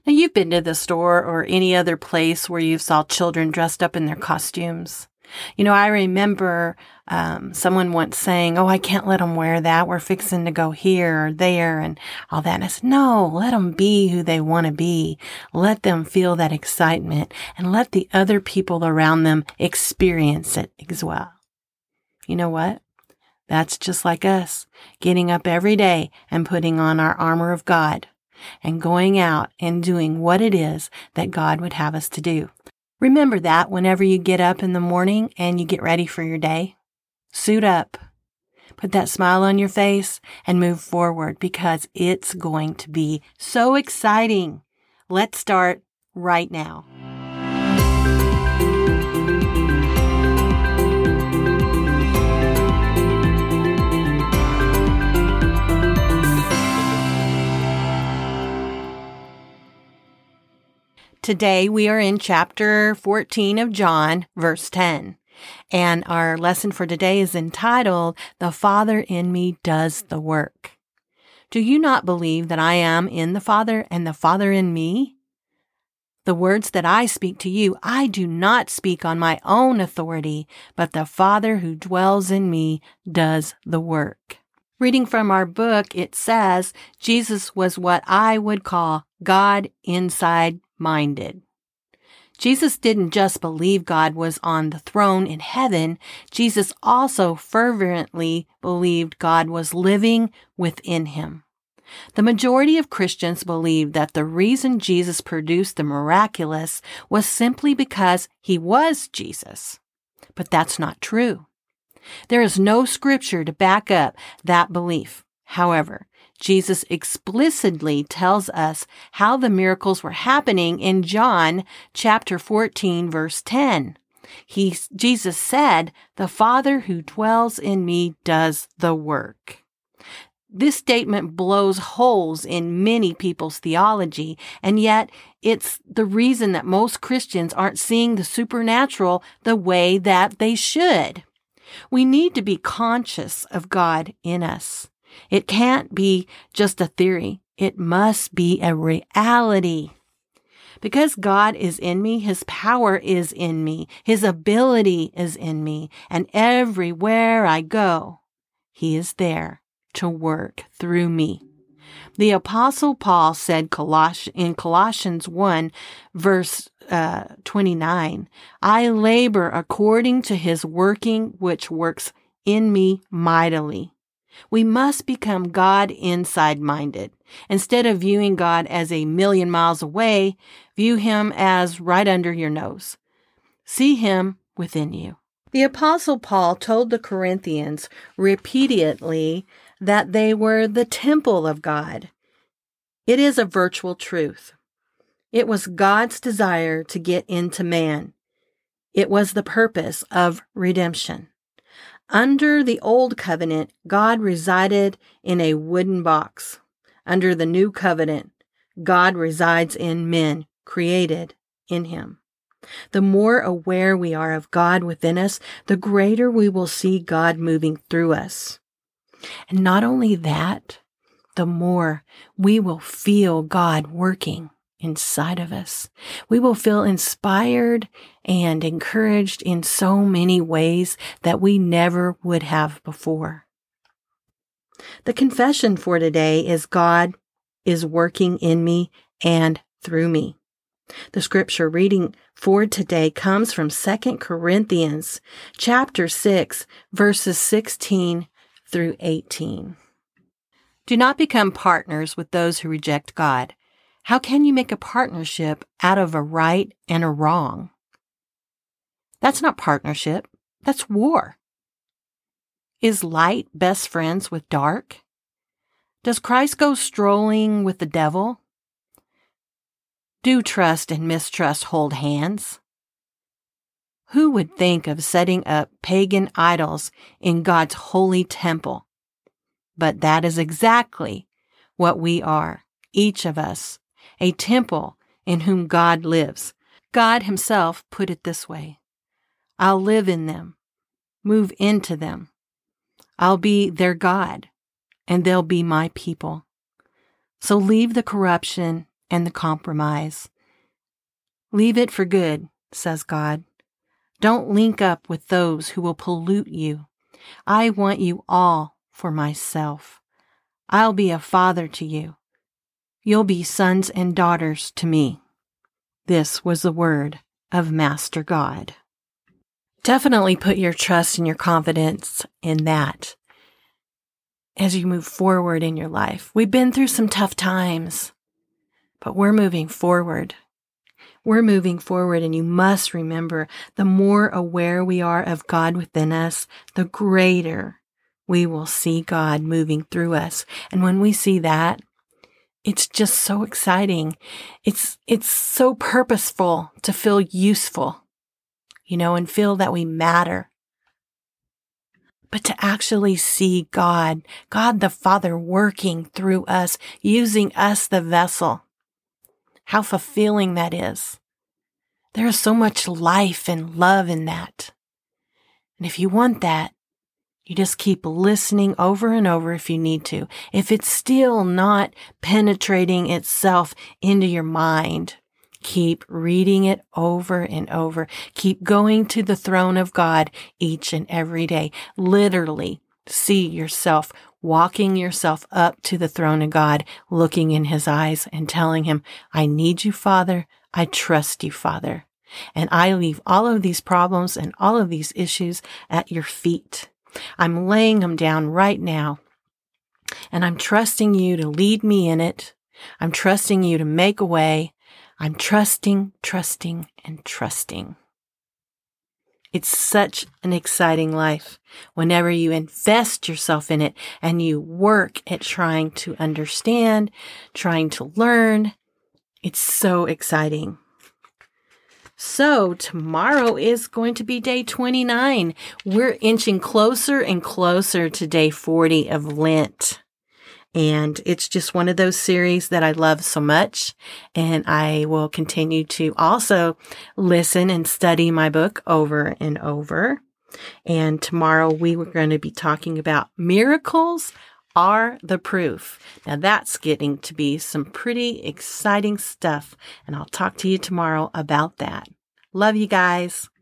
Now, you've been to the store or any other place where you saw children dressed up in their costumes. I remember someone once saying, "Oh, I can't let them wear that. We're fixing to go here or there and all that." And I said, "No, let them be who they want to be. Let them feel that excitement and let the other people around them experience it as well." You know what? That's just like us, getting up every day and putting on our armor of God and going out and doing what it is that God would have us to do. Remember that whenever you get up in the morning and you get ready for your day. Suit up, put that smile on your face, and move forward because it's going to be so exciting. Let's start right now. Today we are in chapter 14 of John, verse 10, and our lesson for today is entitled, "The Father in Me Does the Work." Do you not believe that I am in the Father and the Father in me? The words that I speak to you, I do not speak on my own authority, but the Father who dwells in me does the work. Reading from our book, it says, Jesus was what I would call God inside minded. Jesus didn't just believe God was on the throne in heaven. Jesus also fervently believed God was living within him. The majority of Christians believe that the reason Jesus produced the miraculous was simply because he was Jesus. But that's not true. There is no scripture to back up that belief. However, Jesus explicitly tells us how the miracles were happening in John chapter 14, verse 10. Jesus said, "The Father who dwells in me does the work." This statement blows holes in many people's theology, and yet it's the reason that most Christians aren't seeing the supernatural the way that they should. We need to be conscious of God in us. It can't be just a theory. It must be a reality. Because God is in me, his power is in me, his ability is in me, and everywhere I go, he is there to work through me. The Apostle Paul said in Colossians 1, verse 29, "I labor according to his working, which works in me mightily." We must become God inside minded. Instead of viewing God as a million miles away, view him as right under your nose. See him within you. The Apostle Paul told the Corinthians repeatedly that they were the temple of God. It is a virtual truth. It was God's desire to get into man. It was the purpose of redemption. Under the old covenant, God resided in a wooden box. Under the new covenant, God resides in men created in him. The more aware we are of God within us, the greater we will see God moving through us. And not only that, the more we will feel God working inside of us. We will feel inspired and encouraged in so many ways that we never would have before. The confession for today is God is working in me and through me. The scripture reading for today comes from 2 Corinthians chapter 6, verses 16 through 18. Do not become partners with those who reject God. How can you make a partnership out of a right and a wrong? That's not partnership. That's war. Is light best friends with dark? Does Christ go strolling with the devil? Do trust and mistrust hold hands? Who would think of setting up pagan idols in God's holy temple? But that is exactly what we are, each of us, a temple in whom God lives. God himself put it this way: I'll live in them, move into them. I'll be their God, and they'll be my people. So leave the corruption and the compromise. Leave it for good, says God. Don't link up with those who will pollute you. I want you all for myself. I'll be a father to you. You'll be sons and daughters to me. This was the word of Master God. Definitely put your trust and your confidence in that as you move forward in your life. We've been through some tough times, but we're moving forward. We're moving forward, and you must remember, the more aware we are of God within us, the greater we will see God moving through us. And when we see that, it's just so exciting. It's so purposeful to feel useful, and feel that we matter. But to actually see God the Father working through us, using us, the vessel, how fulfilling that is. There is so much life and love in that. And if you want that, you just keep listening over and over if you need to. If it's still not penetrating itself into your mind, keep reading it over and over. Keep going to the throne of God each and every day. Literally see yourself walking yourself up to the throne of God, looking in his eyes and telling him, I need you, Father. I trust you, Father. And I leave all of these problems and all of these issues at your feet. I'm laying them down right now. And I'm trusting you to lead me in it. I'm trusting you to make a way. I'm trusting, and trusting. It's such an exciting life whenever you invest yourself in it and you work at trying to understand, trying to learn. It's so exciting. So tomorrow is going to be day 29. We're inching closer and closer to day 40 of Lent. And it's just one of those series that I love so much. And I will continue to also listen and study my book over and over. And tomorrow we were going to be talking about miracles are the proof. Now that's getting to be some pretty exciting stuff. And I'll talk to you tomorrow about that. Love you guys.